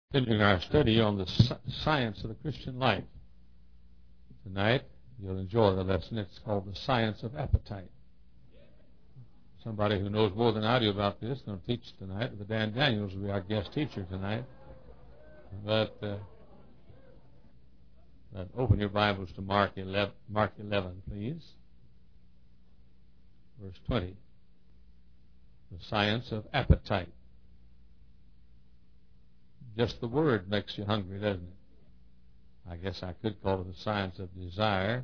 Continuing our study on the science of the Christian life. Tonight, you'll enjoy the lesson. It's called The Science of Appetite. Somebody who knows more than I do about this is going to teach tonight. But Dan Daniels will be our guest teacher tonight. But open your Bibles to Mark 11, please. Verse 20. The science of appetite. Just the word makes you hungry, doesn't it? I guess I could call it the science of desire.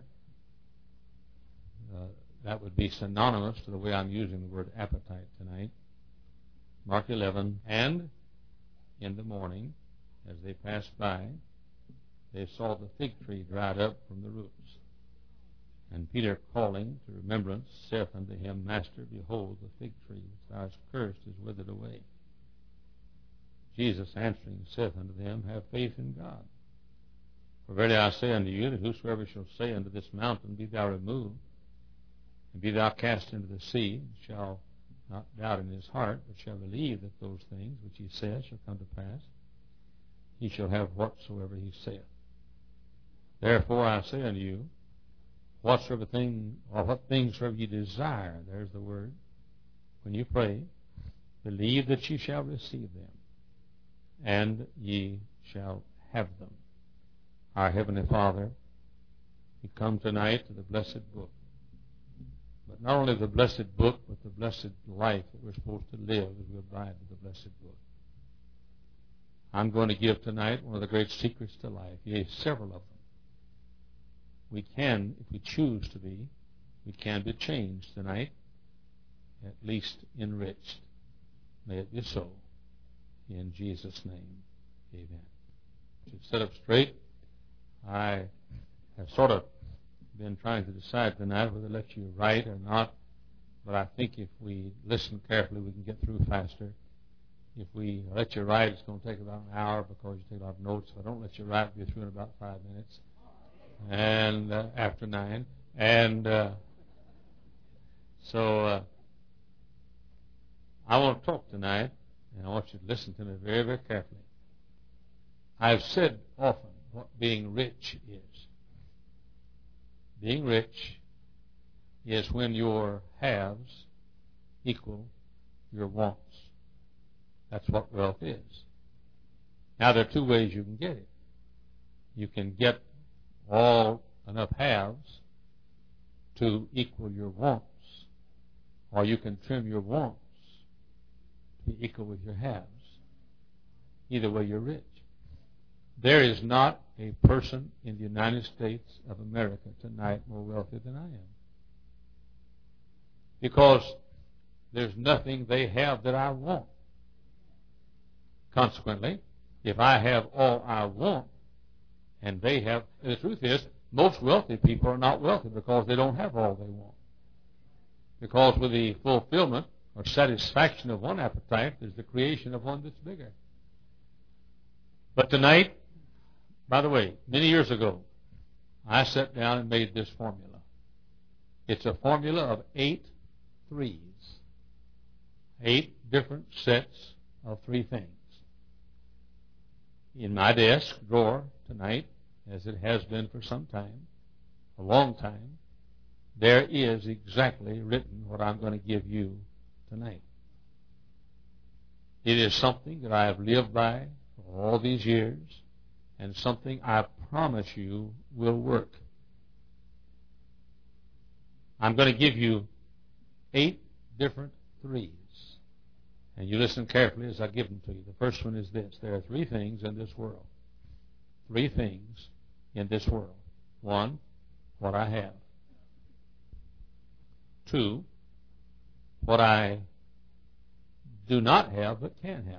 That would be synonymous to the way I'm using the word appetite tonight. Mark 11, and in the morning, as they passed by, they saw the fig tree dried up from the roots. And Peter, calling to remembrance, saith unto him, Master, behold, the fig tree which thou hast cursed is withered away. Jesus answering saith unto them, Have faith in God. For verily I say unto you, that whosoever shall say unto this mountain, Be thou removed, and be thou cast into the sea, shall not doubt in his heart, but shall believe that those things which he saith shall come to pass, he shall have whatsoever he saith. Therefore I say unto you, whatsoever thing, or what things soever ye desire, there's the word, when you pray, believe that ye shall receive them, and ye shall have them. Our Heavenly Father, we come tonight to the blessed book. But not only the blessed book, but the blessed life that we're supposed to live as we abide with the blessed book. I'm going to give tonight one of the great secrets to life, yea, several of them. We can, if we choose to be, we can be changed tonight, at least enriched. May it be so. In Jesus' name, amen. To sit up straight, I have sort of been trying to decide tonight whether to let you write or not, but I think if we listen carefully, we can get through faster. If we let you write, it's going to take about an hour because you take a lot of notes. If I don't let you write, we'll be through in about 5 minutes, and after 9. And so I want to talk tonight, and I want you to listen to me very, very carefully. I've said often what being rich is. Being rich is when your haves equal your wants. That's what wealth is. Now, there are two ways you can get it. You can get enough haves to equal your wants, or you can trim your wants to be equal with your haves. Either way, you're rich. There is not a person in the United States of America tonight more wealthy than I am. Because there's nothing they have that I want. Consequently, if I have all I want, and they have, and the truth is, most wealthy people are not wealthy because they don't have all they want. Because with the fulfillment or satisfaction of one appetite, there's the creation of one that's bigger. But tonight, by the way, many years ago, I sat down and made this formula. It's a formula of 8 threes. 8 different sets of 3 things. In my desk drawer tonight, as it has been for some time, a long time, there is exactly written what I'm going to give you tonight. It is something that I have lived by for all these years, and something I promise you will work. I'm going to give you 8 different threes. And you listen carefully as I give them to you. The first one is this. There are 3 things in this world. 3 things in this world. 1, what I have. 2, what I do not have but can have.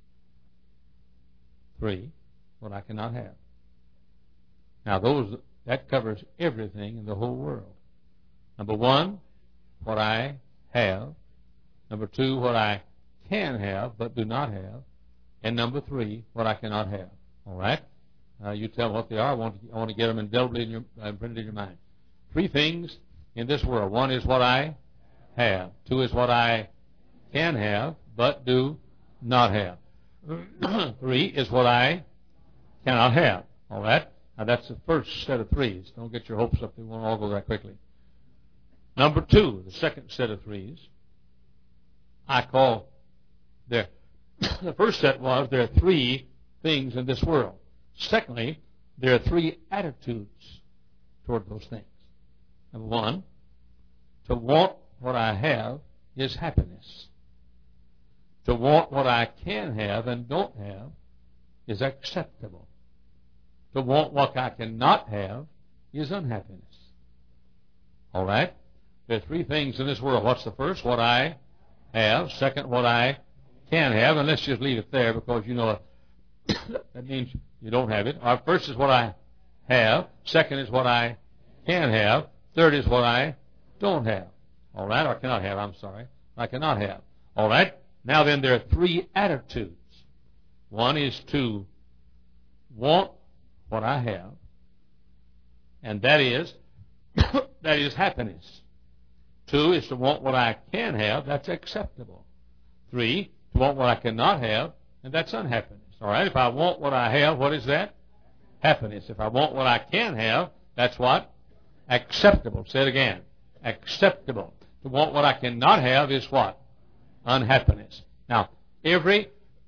3, what I cannot have. Now, that covers everything in the whole world. Number 1, what I have. Number 2, what I can have but do not have. And number 3, what I cannot have. All right? You tell me what they are. I want to get them indelibly printed in your mind. 3 things in this world. 1 is what I have. 2 is what I can have but do not have. 3 is what I cannot have. All right? Now, that's the first set of 3s. Don't get your hopes up. They won't all go that quickly. Number 2, the second set of 3s, I call the first set was there are 3 things in this world. Secondly, there are 3 attitudes toward those things. Number 1, to want what I have is happiness. To want what I can have and don't have is acceptable. To want what I cannot have is unhappiness. All right? There are 3 things in this world. What's the first? What I have. Second, what I can have. And let's just leave it there because, you know, that means you don't have it. Our first is what I have. Second is what I can have. Third is what I don't have. All right? Or cannot have, I'm sorry. I cannot have. All right? Now then, there are 3 attitudes. One is to want what I have, and that is happiness. 2 is to want what I can have, that's acceptable. 3, to want what I cannot have, and that's unhappiness. All right, if I want what I have, what is that? Happiness. If I want what I can have, that's what? Acceptable. Say it again. Acceptable. To want what I cannot have is what? Unhappiness. Now, every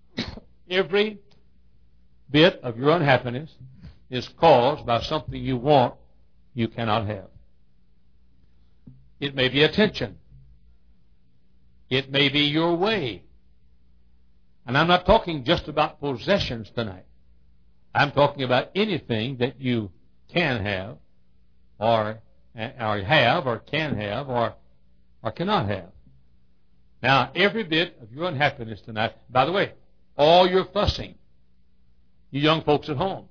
bit of your unhappiness is caused by something you want you cannot have. It may be attention. It may be your way. And I'm not talking just about possessions tonight. I'm talking about anything that you can have or have or can have or cannot have. Now, every bit of your unhappiness tonight, by the way, all your fussing, you young folks at home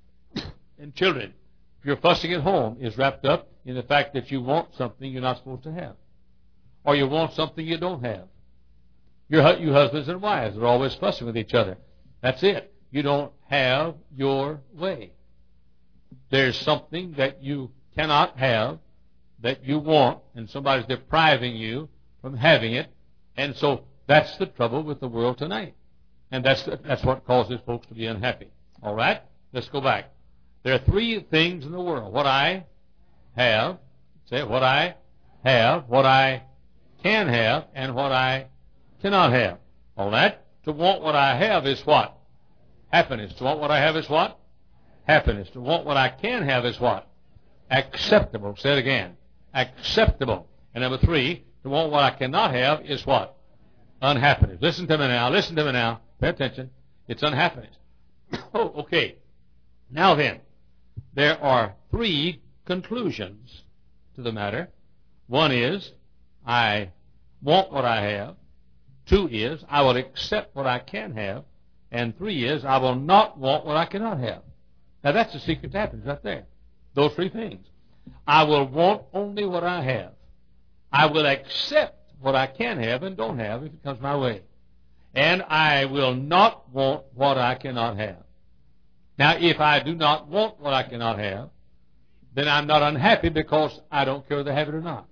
and children, your fussing at home is wrapped up in the fact that you want something you're not supposed to have, or you want something you don't have. You husbands and wives are always fussing with each other. That's it. You don't have your way. There's something that you cannot have that you want, and somebody's depriving you from having it. And so that's the trouble with the world tonight. And that's what causes folks to be unhappy. All right? Let's go back. There are 3 things in the world. What I have, say what I have, what I can have, and what I cannot have. All right? To want what I have is what? Happiness. To want what I have is what? Happiness. To want what I can have is what? Acceptable. Say it again. Acceptable. And number 3, to want what I cannot have is what? Unhappiness. Listen to me now. Listen to me now. Pay attention. It's unhappiness. Oh, okay. Now then, there are 3 conclusions to the matter. 1 is, I want what I have. 2 is, I will accept what I can have. And 3 is, I will not want what I cannot have. Now that's the secret to happiness right there. Those 3 things. I will want only what I have. I will accept what I can have and don't have if it comes my way. And I will not want what I cannot have. Now, if I do not want what I cannot have, then I'm not unhappy because I don't care whether I have it or not.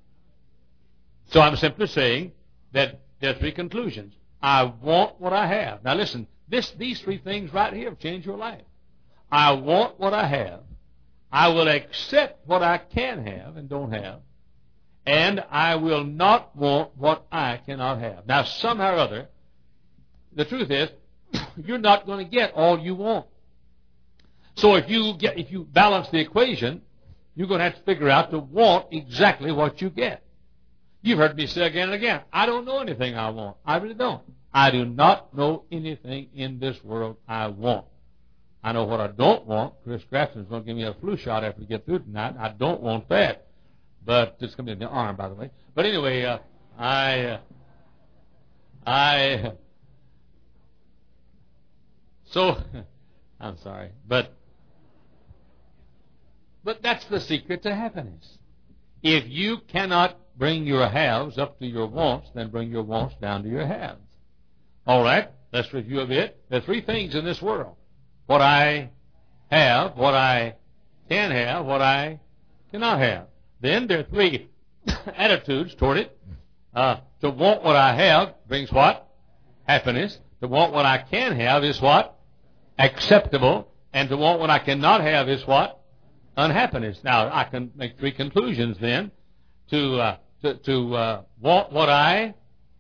So I'm simply saying that there are 3 conclusions. I want what I have. Now listen, these 3 things right here have changed your life. I want what I have. I will accept what I can have and don't have. And I will not want what I cannot have. Now, somehow or other, the truth is, you're not going to get all you want. So if you balance the equation, you're going to have to figure out to want exactly what you get. You've heard me say again and again, I don't know anything I want. I really don't. I do not know anything in this world I want. I know what I don't want. Chris Grafton's going to give me a flu shot after we get through tonight. I don't want that. But it's going to be in the arm, by the way. But anyway, so, I'm sorry. But that's the secret to happiness. If you cannot bring your haves up to your wants, then bring your wants down to your haves. All right, let's review a bit. There are 3 things in this world. What I have, what I can have, what I cannot have. Then there are 3 attitudes toward it. To want what I have brings what? Happiness. To want what I can have is what? Acceptable. And to want what I cannot have is what? Unhappiness. Now, I can make three conclusions then. To want what I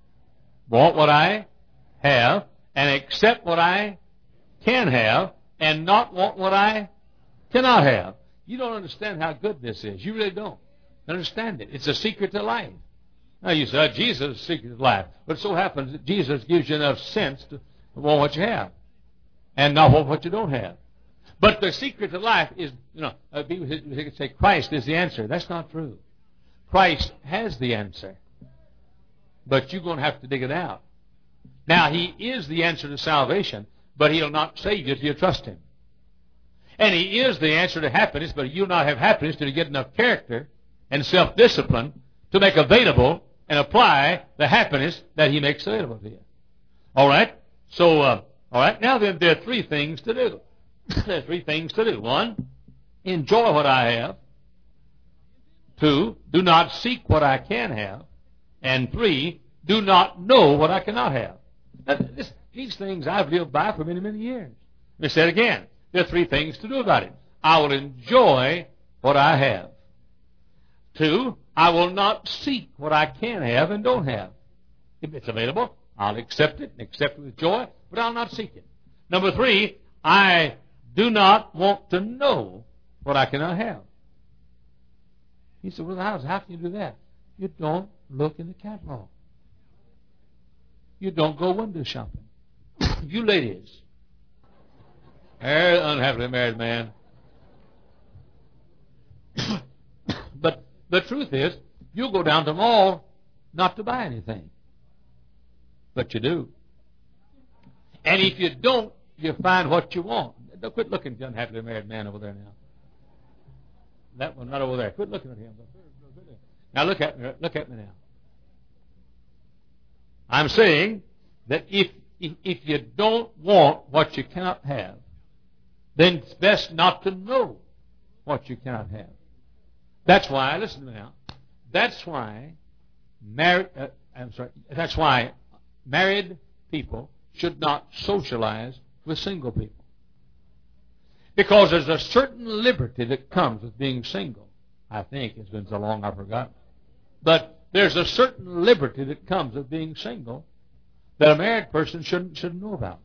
have, and accept what I can have, and not want what I cannot have. You don't understand how good this is. You really don't understand it. It's a secret to life. Now you say, Jesus is the secret of life. But it so happens that Jesus gives you enough sense to want what you have and not want what you don't have. But the secret to life is, people could say Christ is the answer. That's not true. Christ has the answer. But you're going to have to dig it out. Now, He is the answer to salvation, but He'll not save you if you trust Him. And He is the answer to happiness, but you'll not have happiness till you get enough character and self-discipline to make available and apply the happiness that He makes available to you. All right? So, all right, now then, there are three things to do. There are three things to do. One, enjoy what I have. Two, do not seek what I can have. And three, do not know what I cannot have. Now, these things I've lived by for many, many years. Let me say it again. There are three things to do about it. I will enjoy what I have. Two, I will not seek what I can have and don't have. If it's available, I'll accept it and accept it with joy, but I'll not seek it. Number three, I do not want to know what I cannot have. He said, well, how can you do that? You don't look in the catalog. You don't go window shopping. You ladies, unhappily married man. But the truth is, you go down to the mall not to buy anything. But you do. And if you don't, you find what you want. Don't quit looking at the unhappily married man over there now. That one, not over there. Quit looking at him. Now look at me now. I'm saying that if you don't want what you cannot have, then it's best not to know what you cannot have. That's why, listen to me now, that's why married people should not socialize with single people. Because there's a certain liberty that comes with being single. I think it's been so long I've forgotten. But there's a certain liberty that comes with being single that a married person shouldn't know about.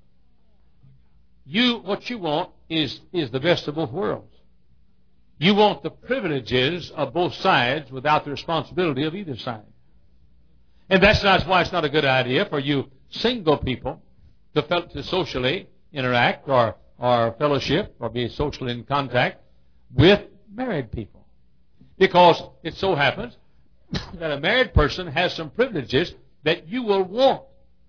What you want is the best of both worlds. You want the privileges of both sides without the responsibility of either side. And that's why it's not a good idea for you single people to socially interact or fellowship or be socially in contact with married people. Because it so happens that a married person has some privileges that you will want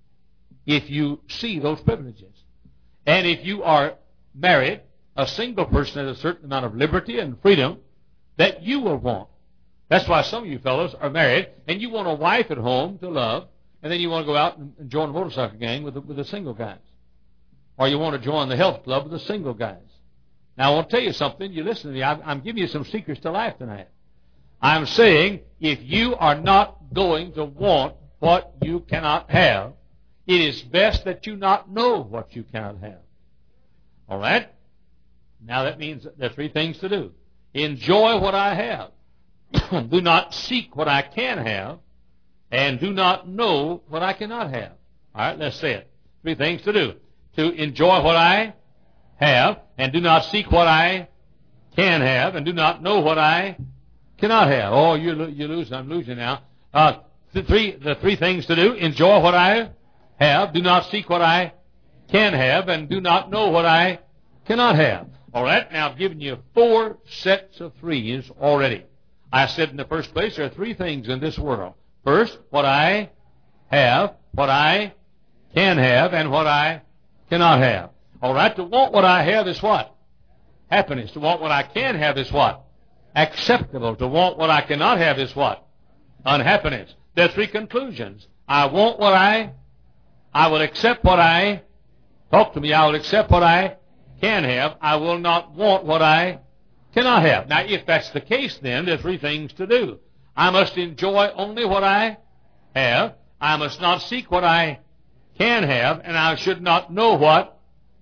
if you see those privileges. And if you are married, a single person has a certain amount of liberty and freedom that you will want. That's why some of you fellows are married, and you want a wife at home to love, and then you want to go out and join a motorcycle gang with the single guys. Or you want to join the health club with the single guys. Now, I want to tell you something. You listen to me. I'm giving you some secrets to life tonight. I'm saying if you are not going to want what you cannot have, it is best that you not know what you cannot have. All right? Now that means there are three things to do. Enjoy what I have. Do not seek what I can have. And do not know what I cannot have. All right, let's say it. Three things to do. To enjoy what I have, and do not seek what I can have, and do not know what I cannot have. Oh, you're losing. I'm losing now. The three things to do. Enjoy what I have. Do not seek what I can have, and do not know what I cannot have. All right, now I've given you 4 sets of threes already. I said in the first place there are 3 things in this world. First, what I have, what I can have, and what I cannot have. All right, to want what I have is what? Happiness. To want what I can have is what? Acceptable. To want what I cannot have is what? Unhappiness. There are 3 conclusions. I want what I will accept what I, talk to me, I will accept what I can have. I will not want what I cannot have. Now, if that's the case, then there are 3 things to do. I must enjoy only what I have. I must not seek what I can have, and I should not know what.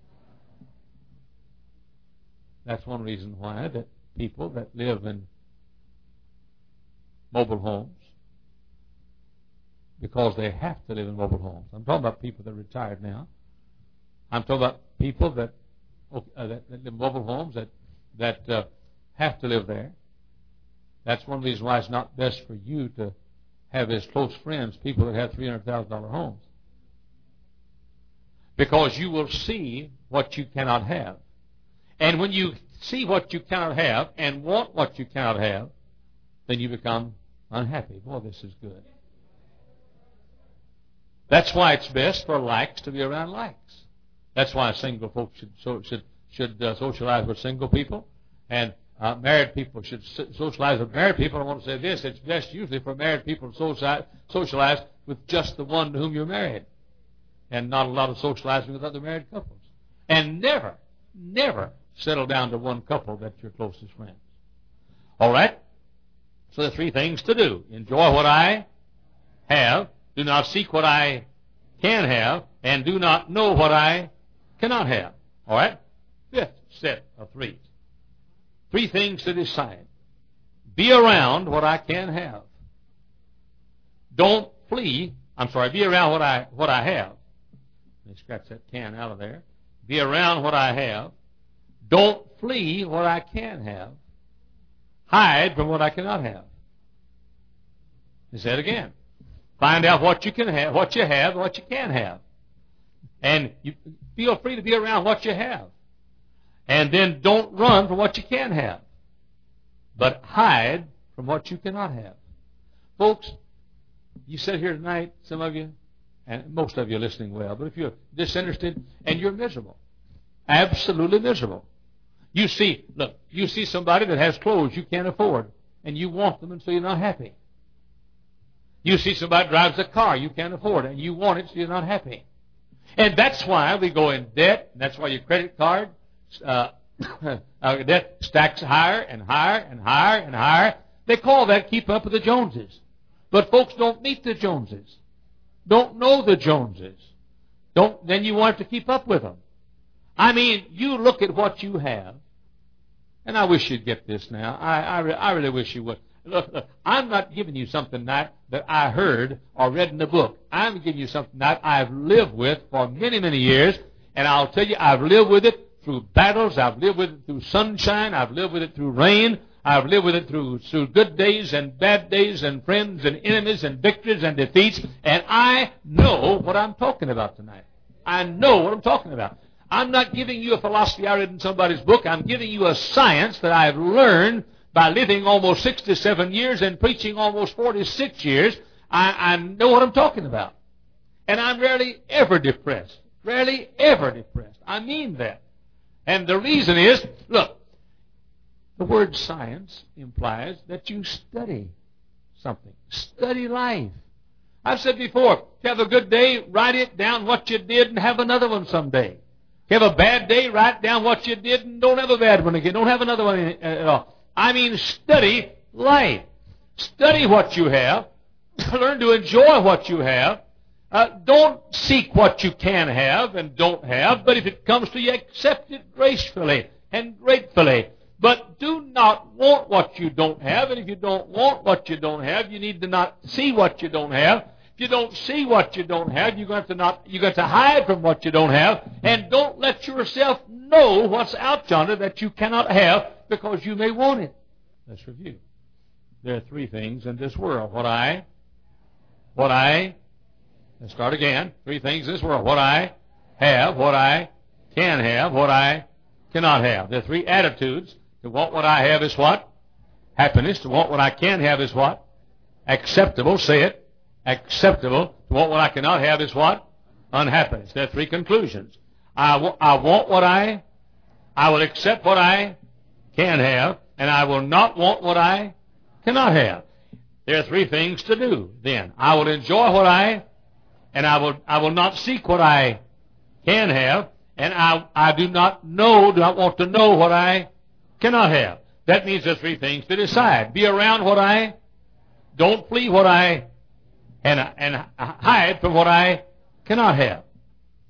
That's one reason why that people that live in mobile homes, because they have to live in mobile homes. I'm talking about people that are retired now. I'm talking about people that live in mobile homes that have to live there. That's one reason why it's not best for you to have as close friends people that have $300,000 homes. Because you will see what you cannot have. And when you see what you cannot have and want what you cannot have, then you become unhappy. Boy, this is good. That's why it's best for likes to be around likes. That's why single folks should socialize with single people, and married people should socialize with married people. I want to say this: it's best usually for married people to socialize with just the one to whom you're married, and not a lot of socializing with other married couples. And never settle down to one couple that's your closest friends. All right? So there are three things to do: enjoy what I have, do not seek what I can have, and do not know what I cannot have. All right? Fifth set of three. Three things to decide. Be around what I can have. Don't flee. Be around what I have. Let me scratch that can out of there. Be around what I have. Don't flee what I can have. Hide from what I cannot have. He said again. Find out what you can have, what you have, what you can have. And you feel free to be around what you have. And then don't run from what you can have. But hide from what you cannot have. Folks, you sit here tonight, some of you, and most of you are listening well, but if you're disinterested and you're miserable, absolutely miserable. You see somebody that has clothes you can't afford, and you want them, and so you're not happy. You see somebody that drives a car you can't afford, and you want it, so you're not happy. And that's why we go in debt, and that's why your credit card debt stacks higher and higher and higher and higher. They call that keep up with the Joneses. But folks don't meet the Joneses. Don't know the Joneses. Then you want to keep up with them. I mean, you look at what you have, and I wish you'd get this now. I really wish you would. Look, I'm not giving you something that I heard or read in a book. I'm giving you something that I've lived with for many, many years, and I'll tell you, I've lived with it through battles. I've lived with it through sunshine. I've lived with it through rain. I've lived with it through good days and bad days and friends and enemies and victories and defeats, and I know what I'm talking about tonight. I know what I'm talking about. I'm not giving you a philosophy I read in somebody's book. I'm giving you a science that I've learned by living almost 67 years and preaching almost 46 years. I know what I'm talking about. And I'm rarely ever depressed. Rarely ever depressed. I mean that. And the reason is, look, the word science implies that you study something. Study life. I've said before, if you have a good day, write it down what you did and have another one someday. If you have a bad day, write down what you did and don't have a bad one again. Don't have another one at all. I mean, study life. Study what you have. Learn to enjoy what you have. Don't seek what you can have and don't have, but if it comes to you, accept it gracefully and gratefully. But do not want what you don't have, and if you don't want what you don't have, you need to not see what you don't have. If you don't see what you don't have, you're going to hide from what you don't have, and don't let yourself know what's out yonder that you cannot have because you may want it. Let's review. There are three things in this world. Let's start again. Three things in this world. What I have, what I can have, what I cannot have. There are three attitudes. To want what I have is what? Happiness. To want what I can have is what? Acceptable. Say it. Acceptable. To want what I cannot have is what? Unhappiness. There are three conclusions. I want what I will accept what I can have, and I will not want what I cannot have. There are three things to do then. I will enjoy what I will not seek what I can have, and I do not want to know what I cannot have. That means there's three things to decide. Be around what I, don't flee what I, and hide from what I cannot have.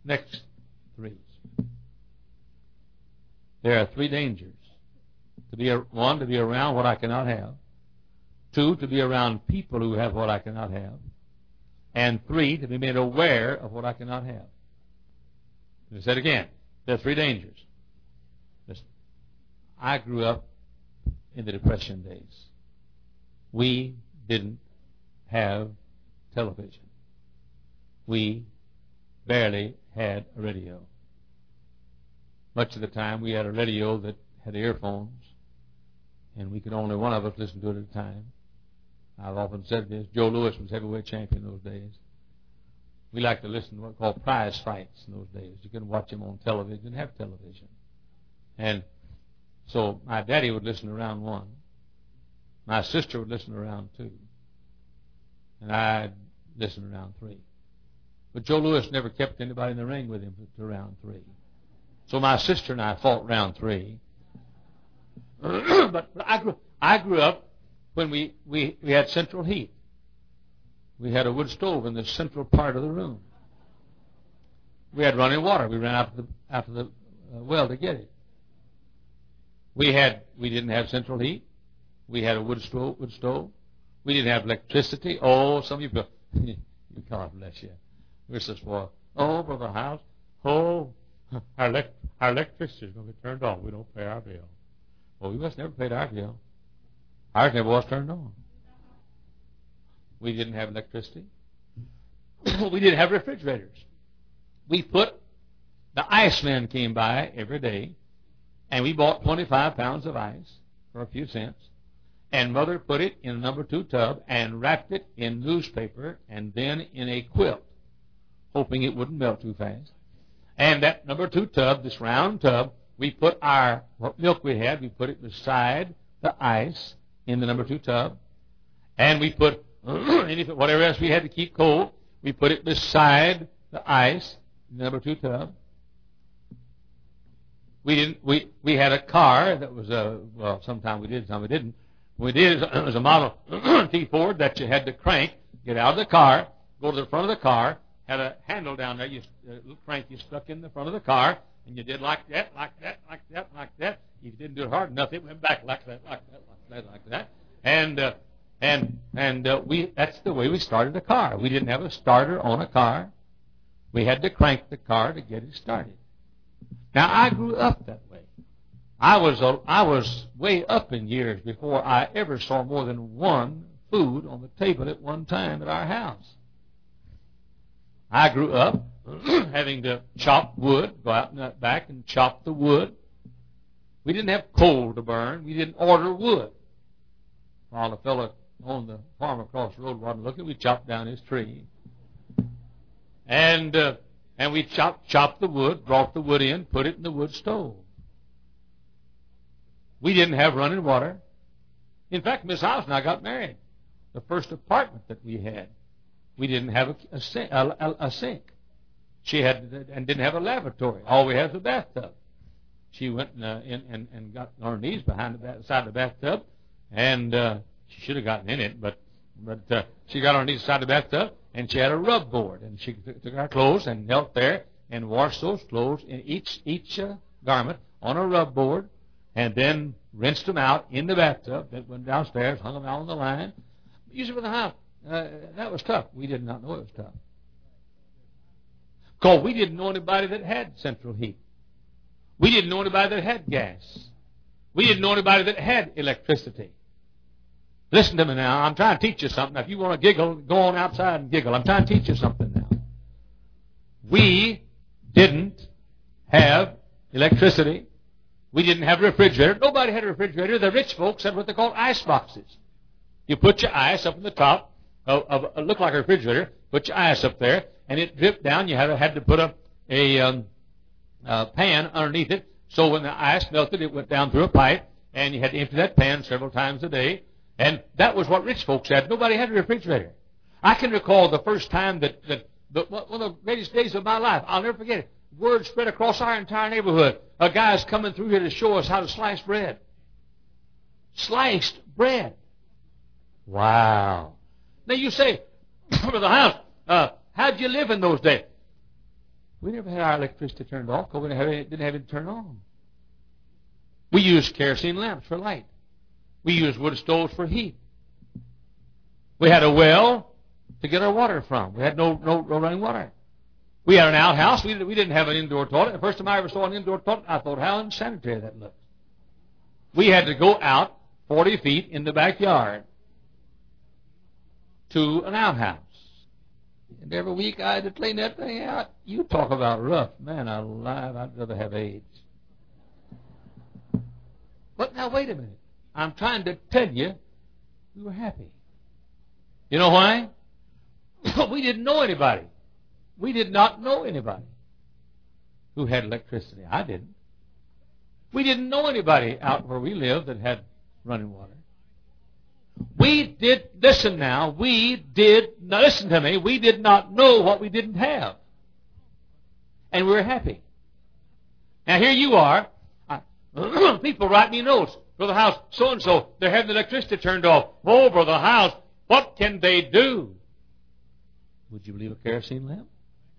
next threes. There are three dangers. One, to be around what I cannot have. Two, to be around people who have what I cannot have. And three, to be made aware of what I cannot have. Let me say it again. There are three dangers. Listen, I grew up in the Depression days. We didn't have television. We barely had a radio. Much of the time we had a radio that had earphones, and we could only one of us listen to it at a time. I've often said this. Joe Louis was heavyweight champion in those days. We liked to listen to what we called prize fights in those days. You couldn't watch them on television. Didn't have television. And so my daddy would listen to round one. My sister would listen to round two. And I'd listen to round three. But Joe Louis never kept anybody in the ring with him to round three. So my sister and I fought round three. But I grew up when we had central heat. We had a wood stove in the central part of the room. We had running water. We ran out of the well to get it. We didn't have central heat. We had a wood stove. We didn't have electricity. Oh, some of you, God bless you. We're so spoiled. Oh, Brother House. Oh, our electricity is going to get turned off. We don't pay our bill. Well, we must never paid our bill. Ours never was turned on. We didn't have electricity. We didn't have refrigerators. The iceman came by every day, and we bought 25 pounds of ice for a few cents, and Mother put it in a number 2 tub and wrapped it in newspaper and then in a quilt, hoping it wouldn't melt too fast. And that number 2 tub, this round tub, we put what milk we had, we put it beside the ice in the number 2 tub, and we put whatever else we had to keep cold, we put it beside the ice in the number 2 tub. We had a car that was sometime we did, some we didn't. We did it was a Model T Ford that you had to crank, get out of the car, go to the front of the car, had a handle down there, a little crank you stuck in the front of the car, and you did like that, like that, like that, like that. If you didn't do it hard enough, it went back like that, like that, like that, like that. And that's the way we started a car. We didn't have a starter on a car. We had to crank the car to get it started. Now, I grew up that way. I was way up in years before I ever saw more than one food on the table at one time at our house. I grew up having to chop wood, go out in that back and chop the wood. We didn't have coal to burn. We didn't order wood. While the fellow on the farm across the road wasn't looking, we chopped down his tree. And we chopped the wood, brought the wood in, put it in the wood stove. We didn't have running water. In fact, Miss House and I got married. The first apartment that we had, we didn't have a sink. She had and didn't have a lavatory. All we had was a bathtub. She went and got on her knees beside the bathtub, and she should have gotten in it, but she got on her knees beside the bathtub, and she had a rub board, and she took our clothes and knelt there and washed those clothes in each garment on a rub board, and then rinsed them out in the bathtub. Then went downstairs, hung them out on the line. Used it for the house. That was tough. We did not know it was tough. Because we didn't know anybody that had central heat. We didn't know anybody that had gas. We didn't know anybody that had electricity. Listen to me now. I'm trying to teach you something. If you want to giggle, go on outside and giggle. I'm trying to teach you something now. We didn't have electricity. We didn't have a refrigerator. Nobody had a refrigerator. The rich folks had what they called ice boxes. You put your ice up in the top of it looked like a refrigerator. Put your ice up there, and it dripped down. You had to put a pan underneath it, so when the ice melted, it went down through a pipe, and you had to empty that pan several times a day. And that was what rich folks had. Nobody had a refrigerator. I can recall the first time that one of the greatest days of my life. I'll never forget it. Word spread across our entire neighborhood. A guy's coming through here to show us how to slice bread. Sliced bread. Wow. Now you say, Brother House, how'd you live in those days? We never had our electricity turned off because we didn't have it turned on. We used kerosene lamps for light. We used wood stoves for heat. We had a well to get our water from. We had no running water. We had an outhouse. We didn't have an indoor toilet. The first time I ever saw an indoor toilet, I thought, how unsanitary that looked. We had to go out 40 feet in the backyard to an outhouse. And every week I had to clean that thing out. You talk about rough. Man alive, I'd rather have AIDS. But now, wait a minute. I'm trying to tell you, we were happy. You know why? We didn't know anybody. We did not know anybody who had electricity. I didn't. We didn't know anybody out where we lived that had running water. Listen to me, we did not know what we didn't have. And we were happy. Now here you are, people write me notes. Brother House, so-and-so, they're having the electricity turned off. Oh, Brother House, what can they do? Would you believe a kerosene lamp?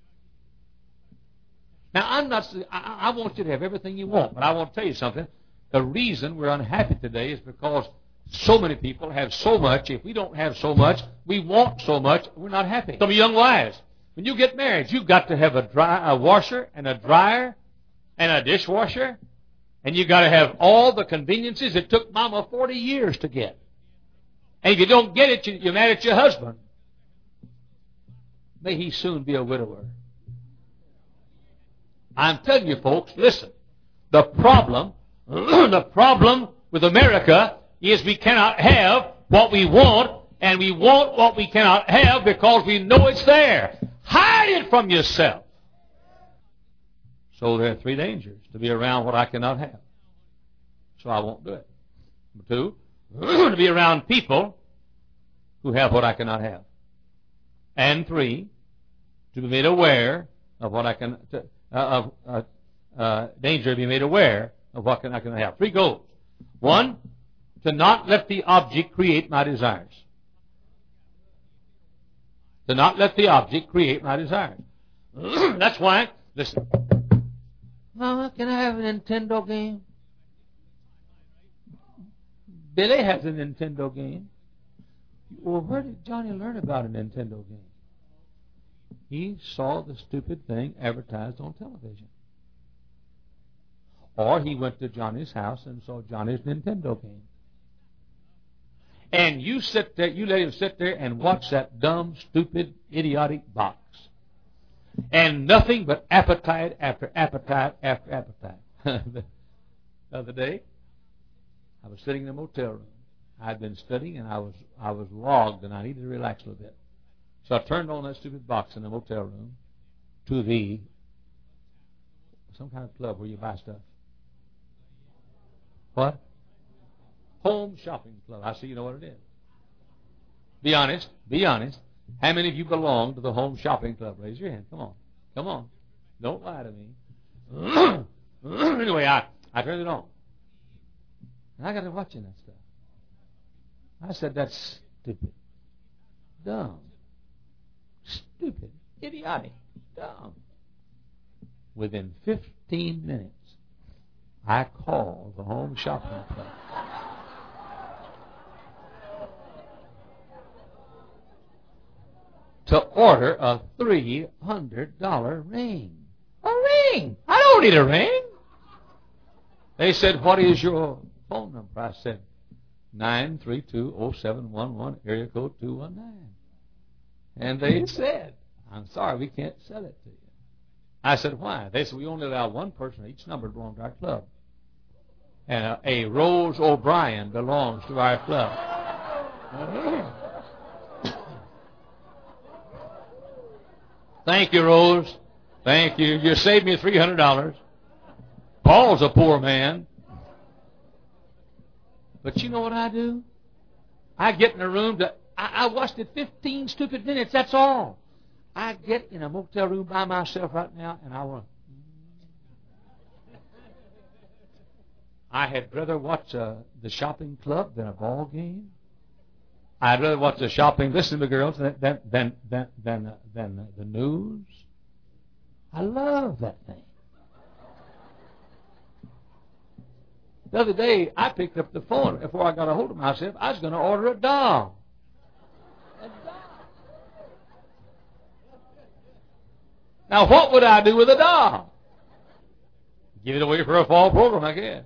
Now, I want you to have everything you want, but I want to tell you something. The reason we're unhappy today is because so many people have so much. If we don't have so much, we want so much, we're not happy. Some young wives, when you get married, you've got to have a washer and a dryer and a dishwasher, and you've got to have all the conveniences it took Mama 40 years to get. And if you don't get it, you're mad at your husband. May he soon be a widower. I'm telling you, folks, listen. The problem with America is we cannot have what we want, and we want what we cannot have because we know it's there. Hide it from yourself. So there are three dangers: to be around what I cannot have. So I won't do it. Number two, to be around people who have what I cannot have. And three, to be made aware of what I can, danger to be made aware of what I cannot have. Three goals. One, to not let the object create my desires. To not let the object create my desires. That's why, listen. Mama, can I have a Nintendo game? Billy has a Nintendo game. Well, where did Johnny learn about a Nintendo game? He saw the stupid thing advertised on television. Or he went to Johnny's house and saw Johnny's Nintendo game. And you sit there, you let him sit there and watch that dumb, stupid, idiotic box. And nothing but appetite after appetite after appetite. The other day, I was sitting in a motel room. I'd been studying and I was logged and I needed to relax a little bit. So I turned on that stupid box in the motel room to some kind of club where you buy stuff. What? Home shopping club. I see you know what it is. Be honest. Be honest. How many of you belong to the home shopping club? Raise your hand. Come on. Come on. Don't lie to me. Anyway, I turned it on. And I got to watching that stuff. I said, that's stupid. Dumb. Stupid. Idiotic. Dumb. Within 15 minutes, I called the home shopping club. To order a $300 ring. A ring! I don't need a ring. They said, what is your phone number? I said, 932-0711, area code 219. And they said, I'm sorry, we can't sell it to you. I said, why? They said, we only allow one person. Each number belongs to our club. And a Rose O'Brien belongs to our club. Thank you, Rose. Thank you. You saved me $300. Paul's a poor man. But you know what I do? I get in a room I watched it 15 stupid minutes, that's all. I get in a motel room by myself right now, and I had rather watch the shopping club than a ball game. I'd rather watch the shopping, listen to the girls, than the news. I love that thing. The other day, I picked up the phone before I got a hold of myself. I was going to order a doll. A doll. Now, what would I do with a doll? Give it away for a fall program, I guess.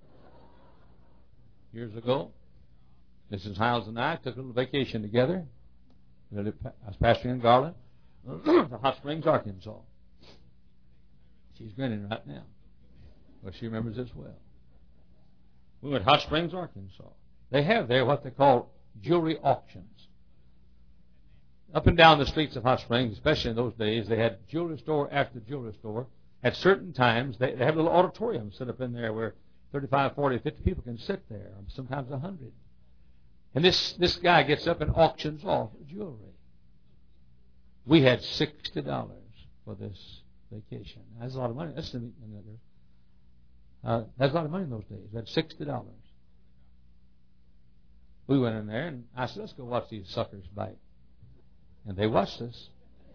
Years ago, Mrs. Hiles and I took a little vacation together. I was pastoring in Garland, to Hot Springs, Arkansas. She's grinning right now. Well, she remembers this well. We went to Hot Springs, Arkansas. They have there what they call jewelry auctions. Up and down the streets of Hot Springs, especially in those days, they had jewelry store after jewelry store. At certain times, they have a little auditorium set up in there where 35, 40, 50 people can sit there, sometimes 100. And this guy gets up and auctions off jewelry. We had $60 for this vacation. That's a lot of money. That's a lot of money in those days. We had $60. We went in there, and I said, let's go watch these suckers bite. And they watched us.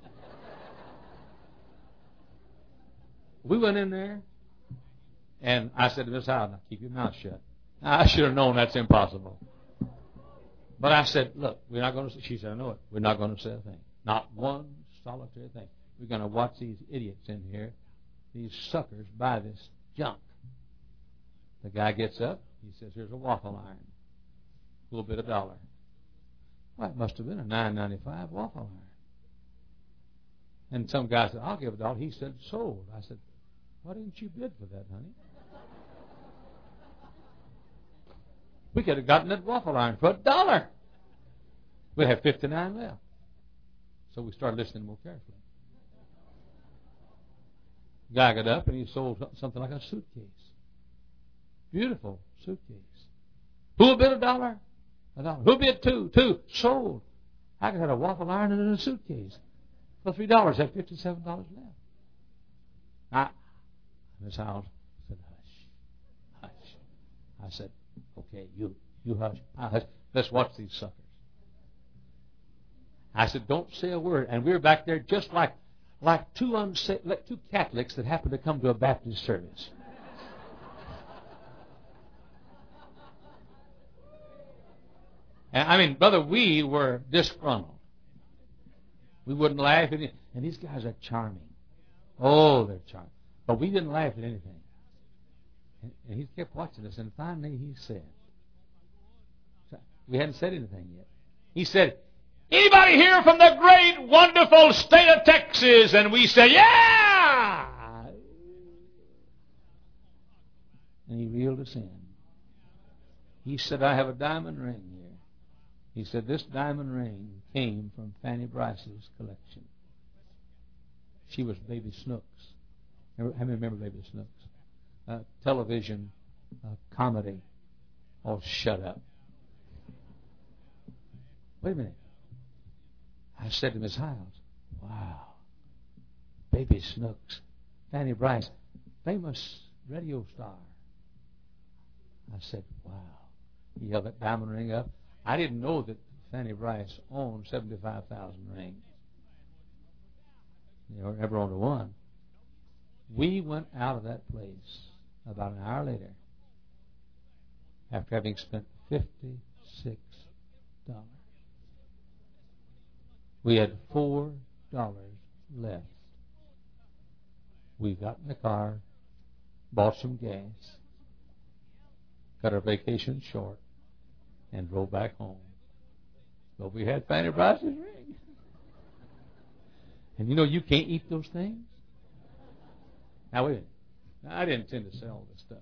We went in there, and I said to Miss Howard, now keep your mouth shut. Now, I should have known that's impossible. But I said, look, we're not going to, she said, I know it, we're not going to say a thing. Not one solitary thing. We're going to watch these idiots in here, these suckers, buy this junk. The guy gets up, he says, here's a waffle iron. A little bit of $1. Well, it must have been a $9.95 waffle iron. And some guy said, I'll give $1. He said, sold. I said, why didn't you bid for that, honey? We could have gotten that waffle iron for $1. We have 59 left. So we started listening more carefully. The guy got up and he sold something like a suitcase. Beautiful suitcase. Who'll bid $1? $1. Who bid $2? $2. Sold. I could have a waffle iron and a suitcase. For $3, I have $57 left. Miss Howells said, hush, hush. I said, okay, you hush. Hush. Let's watch these suckers. I said, don't say a word. And we were back there just like two Catholics that happened to come to a Baptist service. And, I mean, brother, we were disgruntled. We wouldn't laugh at anything. And these guys are charming. Oh, they're charming. But we didn't laugh at anything. And he kept watching us. And finally he said, we hadn't said anything yet. He said, anybody here from the great, wonderful state of Texas? And we said, yeah! And he reeled us in. He said, I have a diamond ring here. He said, this diamond ring came from Fanny Bryce's collection. She was Baby Snooks. How many remember Baby Snooks? Television comedy. Oh, shut up. Wait a minute. I said to Miss Hiles, wow, Baby Snooks, Fanny Bryce, famous radio star. I said, wow. He held that diamond ring up. I didn't know that Fanny Bryce owned 75,000 rings. You never owned one. We went out of that place about an hour later after having spent $56. We had $4 left. We got in the car, bought some gas, cut our vacation short, and drove back home. But we had Fanny Bryce's ring. And you know you can't eat those things? Now, wait a minute. Now, I didn't intend to sell all this stuff.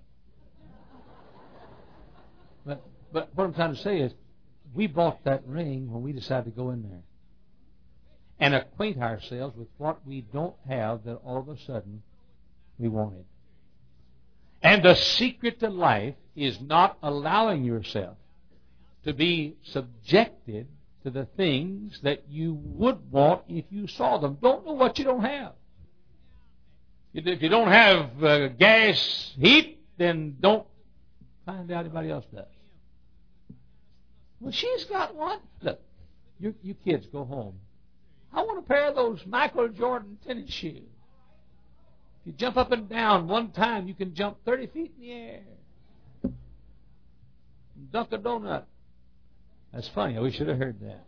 But what I'm trying to say is, we bought that ring when we decided to go in there and acquaint ourselves with what we don't have that all of a sudden we wanted. And the secret to life is not allowing yourself to be subjected to the things that you would want if you saw them. Don't know what you don't have. If you don't have gas, heat, then don't find out anybody else does. Well, she's got one. Look, you kids go home. I want a pair of those Michael Jordan tennis shoes. If you jump up and down one time, you can jump 30 feet in the air. Dunk a donut. That's funny. We should have heard that.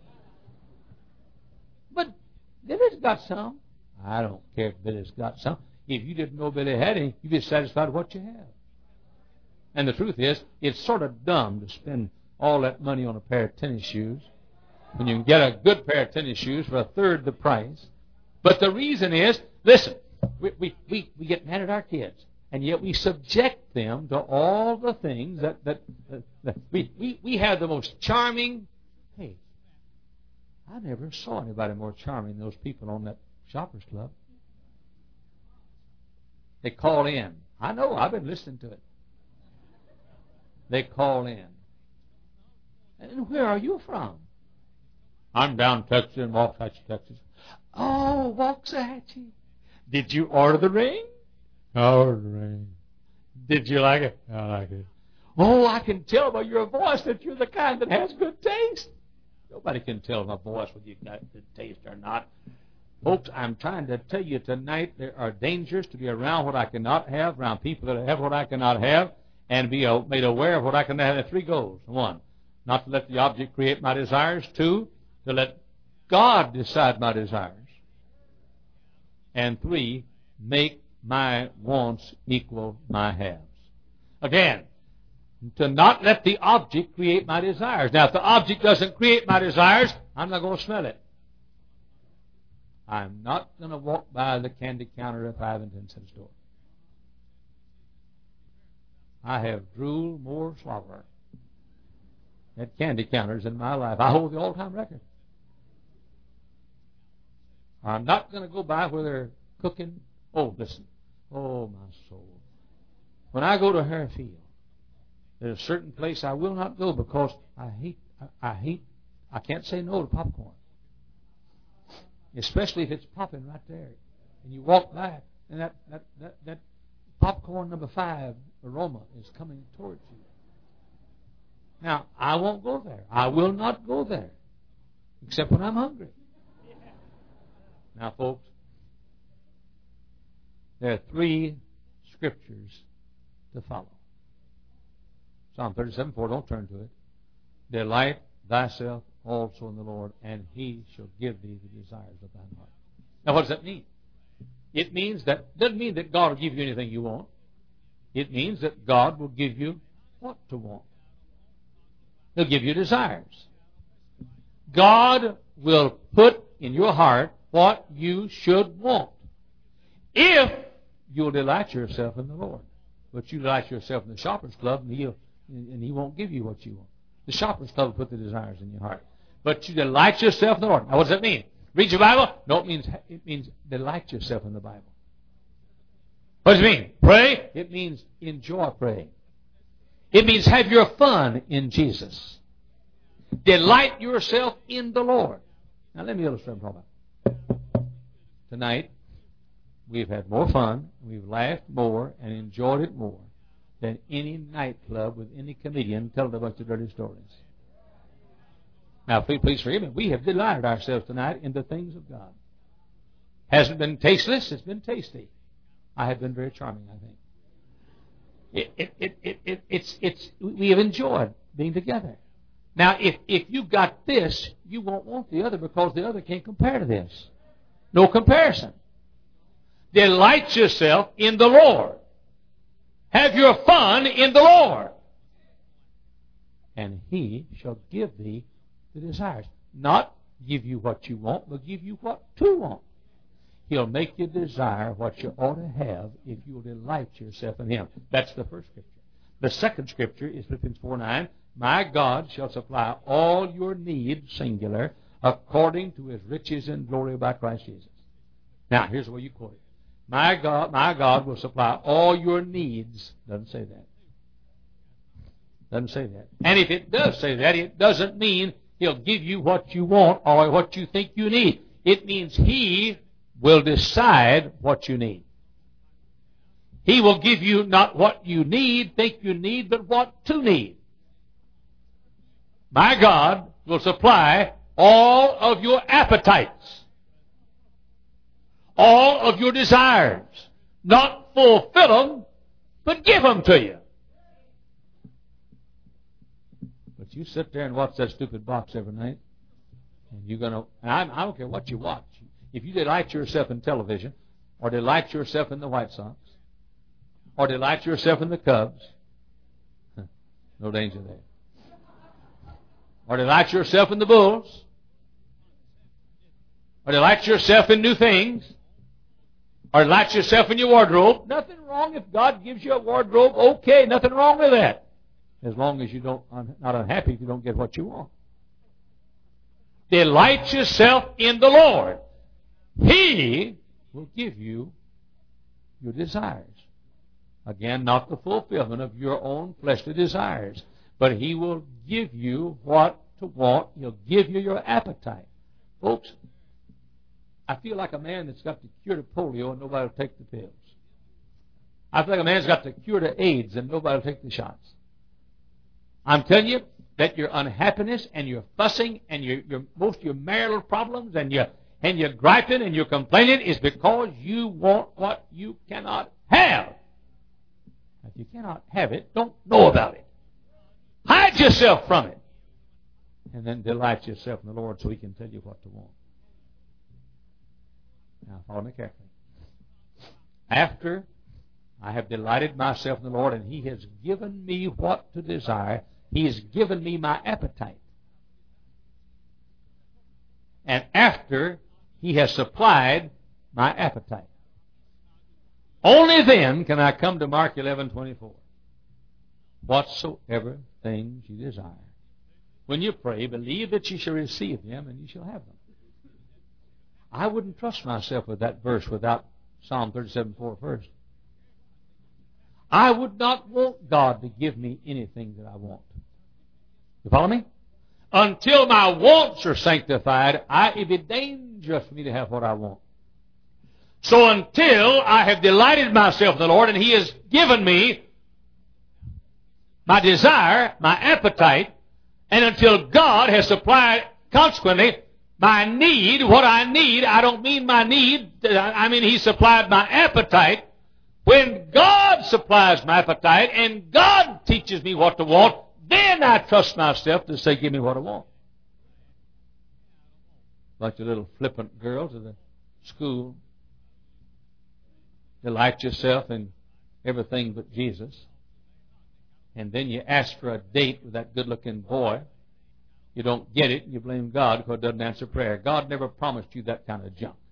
But Billy's got some. I don't care if Billy's got some. If you didn't know Billy had any, you'd be satisfied with what you have. And the truth is, it's sort of dumb to spend all that money on a pair of tennis shoes when you can get a good pair of tennis shoes for a third the price. But the reason is, listen, we get mad at our kids, and yet we subject them to all the things that we have the most charming. Hey, I never saw anybody more charming than those people on that Shoppers Club. They call in. I know, I've been listening to it. They call in. And where are you from? I'm down Texas, in Waxahachie, Texas. Oh, Waxahachie. Did you order the ring? I ordered the ring. Did you like it? I like it. Oh, I can tell by your voice that you're the kind that has good taste. Nobody can tell my voice whether you've got good taste or not. Folks, I'm trying to tell you tonight there are dangers to be around what I cannot have, around people that have what I cannot have, and be made aware of what I can have. There are three goals. One, not to let the object create my desires. Two, to let God decide my desires. And three, make my wants equal my haves. Again, to not let the object create my desires. Now, if the object doesn't create my desires, I'm not going to smell it. I'm not going to walk by the candy counter at 5 and 10 cent store. I have drooled more slobber at candy counters in my life. I hold the all-time record. I'm not going to go by where they're cooking. Oh, listen. Oh, my soul. When I go to Harefield, there's a certain place I will not go because I can't say no to popcorn. Especially if it's popping right there. And you walk by, and that popcorn number 5 aroma is coming towards you. Now, I won't go there. I will not go there. Except when I'm hungry. Now, folks, there are 3 scriptures to follow. Psalm 37:4, don't turn to it. Delight thyself also in the Lord, and He shall give thee the desires of thine heart. Now, what does that mean? It means that, doesn't mean that God will give you anything you want. It means that God will give you what to want. He'll give you desires. God will put in your heart what you should want if you'll delight yourself in the Lord. But you delight yourself in the Shoppers Club, and He won't give you what you want. The Shoppers Club will put the desires in your heart. But you delight yourself in the Lord. Now, what does that mean? Read your Bible? No, it means delight yourself in the Bible. What does it mean? Pray? It means enjoy praying. It means have your fun in Jesus. Delight yourself in the Lord. Now, let me illustrate what I'm talking about. Tonight, we've had more fun, we've laughed more, and enjoyed it more than any nightclub with any comedian telling a bunch of dirty stories. Now, please forgive me. We have delighted ourselves tonight in the things of God. Hasn't been tasteless, it's been tasty. I have been very charming, I think. We have enjoyed being together. Now, if you got this, you won't want the other because the other can't compare to this. No comparison. Delight yourself in the Lord. Have your fun in the Lord. And He shall give thee the desires. Not give you what you want, but give you what to want. He'll make you desire what you ought to have if you'll delight yourself in Him. That's the first scripture. The second scripture is Philippians 4:9. My God shall supply all your needs, singular, according to His riches and glory by Christ Jesus. Now, here's the way you quote it. My God will supply all your needs. Doesn't say that. Doesn't say that. And if it does say that, it doesn't mean He'll give you what you want or what you think you need. It means He will decide what you need. He will give you not what you need, think you need, but what to need. My God will supply all of your appetites, all of your desires, not fulfill them, but give them to you. But you sit there and watch that stupid box every night, and you're going to, and I don't care what you watch. If you delight yourself in television, or delight yourself in the White Sox, or delight yourself in the Cubs, no danger there. Or delight yourself in the Bulls, or delight yourself in new things, or delight yourself in your wardrobe. Nothing wrong if God gives you a wardrobe. Okay, nothing wrong with that. As long as you not unhappy if you don't get what you want. Delight yourself in the Lord. He will give you your desires. Again, not the fulfillment of your own fleshly desires, but He will give you what to want. He'll give you your appetite. Folks, I feel like a man that's got the cure to polio and nobody will take the pills. I feel like a man's got the cure to AIDS and nobody will take the shots. I'm telling you that your unhappiness and your fussing and your most of your marital problems and your griping and your complaining is because you want what you cannot have. If you cannot have it, don't know about it. Hide yourself from it. And then delight yourself in the Lord so He can tell you what to want. Now, follow me carefully. After I have delighted myself in the Lord and He has given me what to desire, He has given me my appetite. And after He has supplied my appetite, only then can I come to Mark 11:24. Whatsoever things you desire. When you pray, believe that you shall receive them and you shall have them. I wouldn't trust myself with that verse without Psalm 37:4 first. I would not want God to give me anything that I want. You follow me? Until my wants are sanctified, it would be dangerous for me to have what I want. So until I have delighted myself in the Lord and He has given me my desire, my appetite, and until God has supplied, consequently, my need, what I need, I don't mean my need, I mean He supplied my appetite. When God supplies my appetite and God teaches me what to want, then I trust myself to say, give me what I want. Like the little flippant girls at the school. Delight yourself in everything but Jesus. And then you ask for a date with that good-looking boy. You don't get it, and you blame God because it doesn't answer prayer. God never promised you that kind of junk.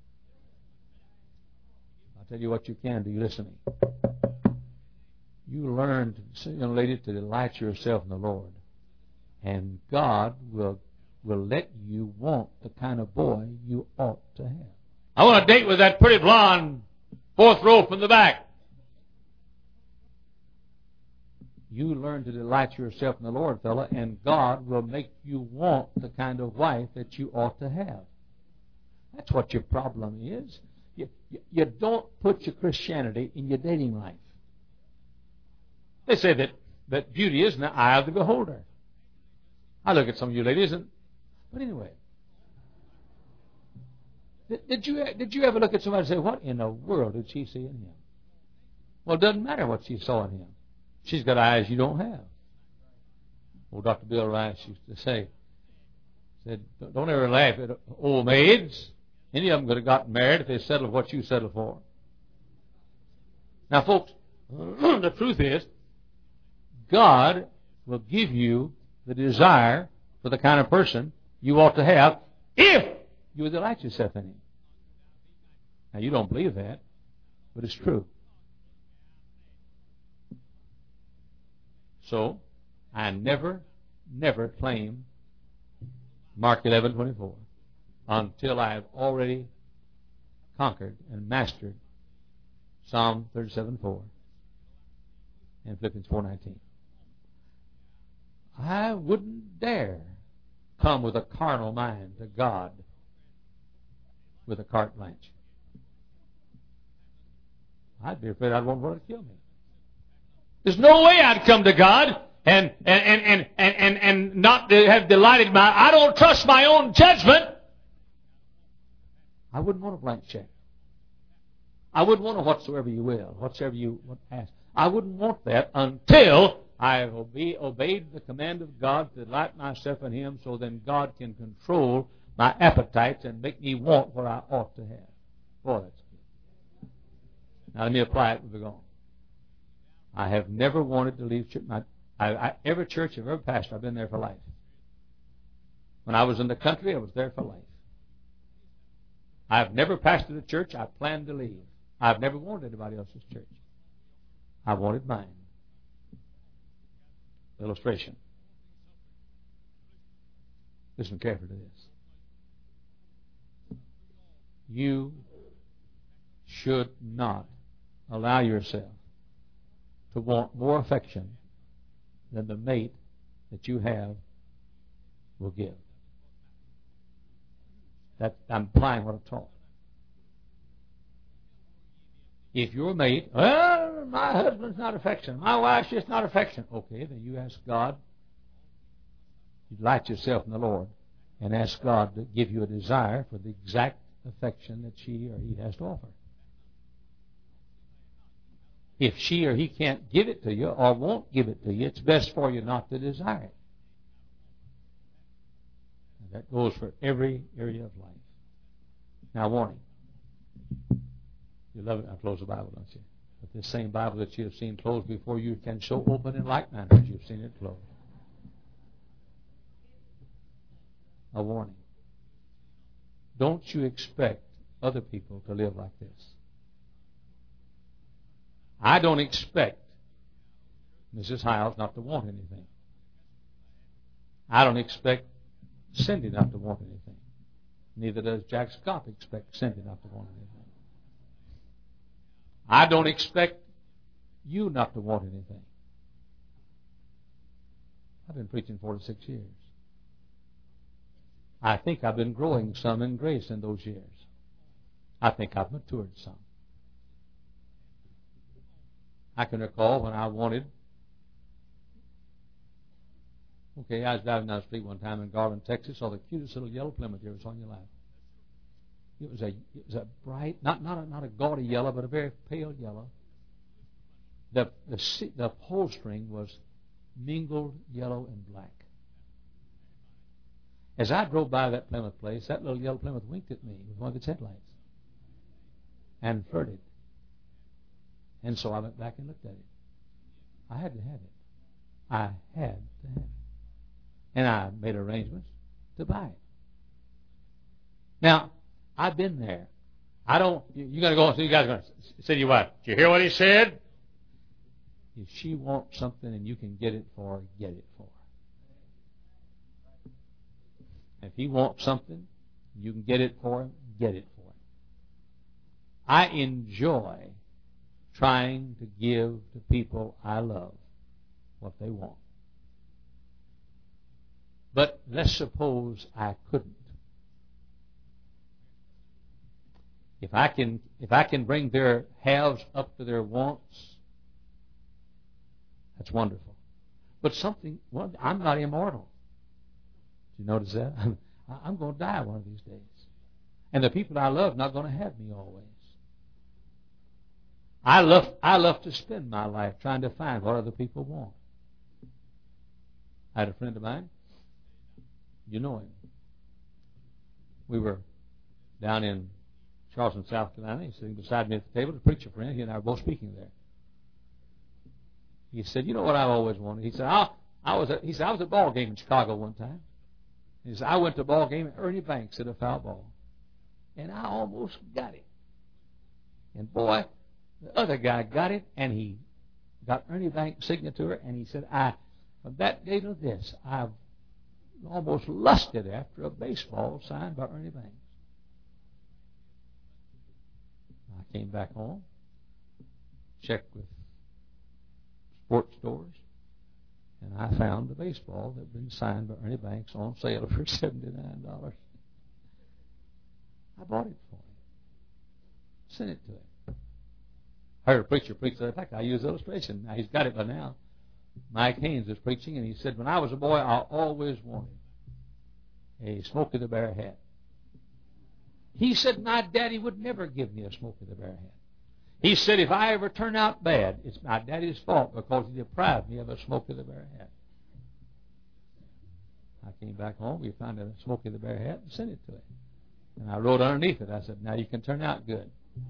I'll tell you what you can do. You listen to me. You learn, young lady, to delight yourself in the Lord. And God will let you want the kind of boy you ought to have. I want a date with that pretty blonde, fourth row from the back. You learn to delight yourself in the Lord, fella, and God will make you want the kind of wife that you ought to have. That's what your problem is. You don't put your Christianity in your dating life. They say that beauty is in the eye of the beholder. I look at some of you ladies, but anyway. Did you ever look at somebody and say, what in the world did she see in him? Well, it doesn't matter what she saw in him. She's got eyes you don't have. Old Dr. Bill Rice used to say, said, don't ever laugh at old maids. Any of them could have gotten married if they settled what you settled for. Now, folks, the truth is, God will give you the desire for the kind of person you ought to have if you would delight yourself in Him. Now, you don't believe that, but it's true. So, I never claim Mark 11:24 until I have already conquered and mastered Psalm 37:4 and Philippians 4:19. I wouldn't dare come with a carnal mind to God with a carte blanche. I'd be afraid I'd want one to kill me. There's no way I'd come to God and not have delighted I don't trust my own judgment. I wouldn't want a blank check. I wouldn't want a whatsoever you will, whatsoever you ask. I wouldn't want that until I have obeyed the command of God to delight myself in Him, so then God can control my appetites and make me want what I ought to have. Boy, that's good. Now let me apply it with the gone. I have never wanted to leave church. Every church I've ever pastored, I've been there for life. When I was in the country, I was there for life. I've never pastored a church I planned to leave. I've never wanted anybody else's church. I wanted mine. Illustration. Listen carefully to this. You should not allow yourself to want more affection than the mate that you have will give. I'm applying what I've taught. If your mate, well, my husband's not affectionate, my wife's just not affectionate, okay, then you ask God, you delight yourself in the Lord, and ask God to give you a desire for the exact affection that she or he has to offer. If she or he can't give it to you or won't give it to you, it's best for you not to desire it. And that goes for every area of life. Now, warning. You love it. I close the Bible, don't you? But this same Bible that you have seen closed before you can so open in like manner as you've seen it closed. A warning. Don't you expect other people to live like this. I don't expect Mrs. Hiles not to want anything. I don't expect Cindy not to want anything. Neither does Jack Scott expect Cindy not to want anything. I don't expect you not to want anything. I've been preaching 46 years. I think I've been growing some in grace in those years. I think I've matured some. I can recall when I wanted, I was driving down the street one time in Garland, Texas, saw the cutest little yellow Plymouth you ever saw in your life. It was a bright, not a gaudy yellow, but a very pale yellow. The upholstering was mingled yellow and black. As I drove by that Plymouth place, that little yellow Plymouth winked at me with one of its headlights and flirted. And so I went back and looked at it. I had to have it. I had to have it. And I made arrangements to buy it. Now, I've been there. You're going to go and see, you guys are going to say to your wife, did you hear what he said? If she wants something and you can get it for her, get it for her. If he wants something, you can get it for him, get it for him. I enjoy trying to give to people I love what they want. But let's suppose I couldn't. If I can bring their haves up to their wants, that's wonderful. But I'm not immortal. Did you notice that? I'm going to die one of these days. And the people I love are not going to have me always. I love to spend my life trying to find what other people want. I had a friend of mine. You know him. We were down in Charleston, South Carolina. He's sitting beside me at the table. A preacher friend. He and I were both speaking there. He said, "You know what I've always wanted?" He said, I was at a ball game in Chicago one time. He said, "I went to a ball game and Ernie Banks hit a foul ball, and I almost got it. And boy, the other guy got it, and he got Ernie Banks' signature, and he said, from that day to this, I've almost lusted after a baseball signed by Ernie Banks." I came back home, checked with sports stores, and I found a baseball that had been signed by Ernie Banks on sale for $79. I bought it for him. Sent it to him. I heard a preacher preach that. In fact, I use illustration. Now, he's got it by now. Mike Haynes was preaching, and he said, "When I was a boy, I always wanted a Smokey the Bear hat." He said, "My daddy would never give me a Smokey the Bear hat." He said, if I ever turn out bad, it's my daddy's fault because he deprived me of a Smokey the Bear hat. I came back home, we found a Smokey the Bear hat and sent it to him. And I wrote underneath it, I said, now you can turn out good.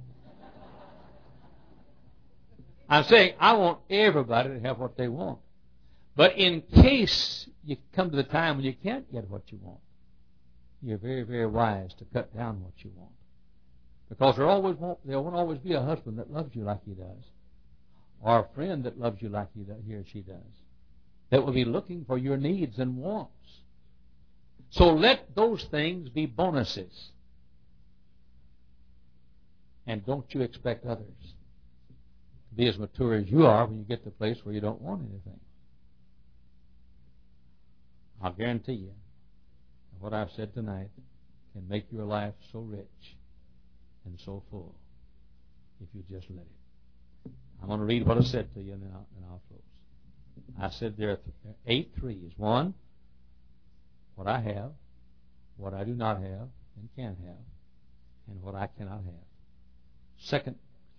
I'm saying I want everybody to have what they want. But in case you come to the time when you can't get what you want, you're very, very wise to cut down what you want. Because there won't always be a husband that loves you like he does, or a friend that loves you like he or she does, that will be looking for your needs and wants. So let those things be bonuses. And don't you expect others to be as mature as you are when you get to the place where you don't want anything. I'll guarantee you what I've said tonight can make your life so rich and so full if you just let it. I'm going to read what I said to you, and then I'll close. I said there are 8 threes. 1, what I have, what I do not have and can have, and what I cannot have. Second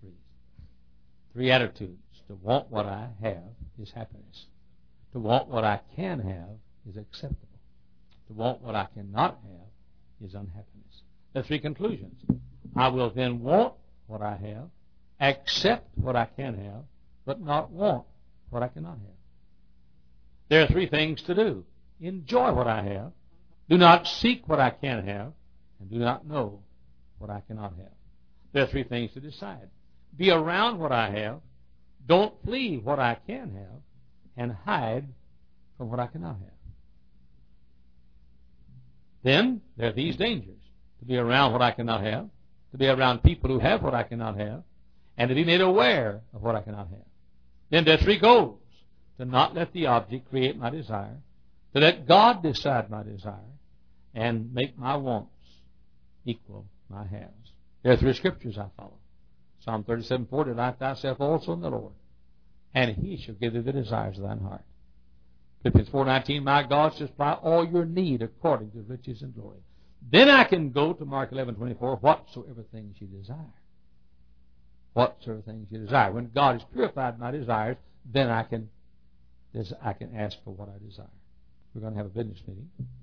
3 attitudes. To want what I have is happiness. To want what I can have is acceptable. To want what I cannot have is unhappiness. The 3 conclusions. I will then want what I have, accept what I can have, but not want what I cannot have. There are 3 things to do. Enjoy what I have, do not seek what I can have, and do not know what I cannot have. There are 3 things to decide. Be around what I have, don't flee what I can have, and hide from what I cannot have. Then there are these dangers. To be around what I cannot have, to be around people who have what I cannot have, and to be made aware of what I cannot have. Then there are 3 goals. To not let the object create my desire, to let God decide my desire, and make my wants equal my haves. There are 3 scriptures I follow. Psalm 37:4, delight thyself also in the Lord, and he shall give thee the desires of thine heart. Philippians 4:19, my God shall supply all your need according to riches and glory. Then I can go to Mark 11:24, whatsoever things you desire. Whatsoever things you desire. When God has purified my desires, then I can ask for what I desire. We're going to have a business meeting.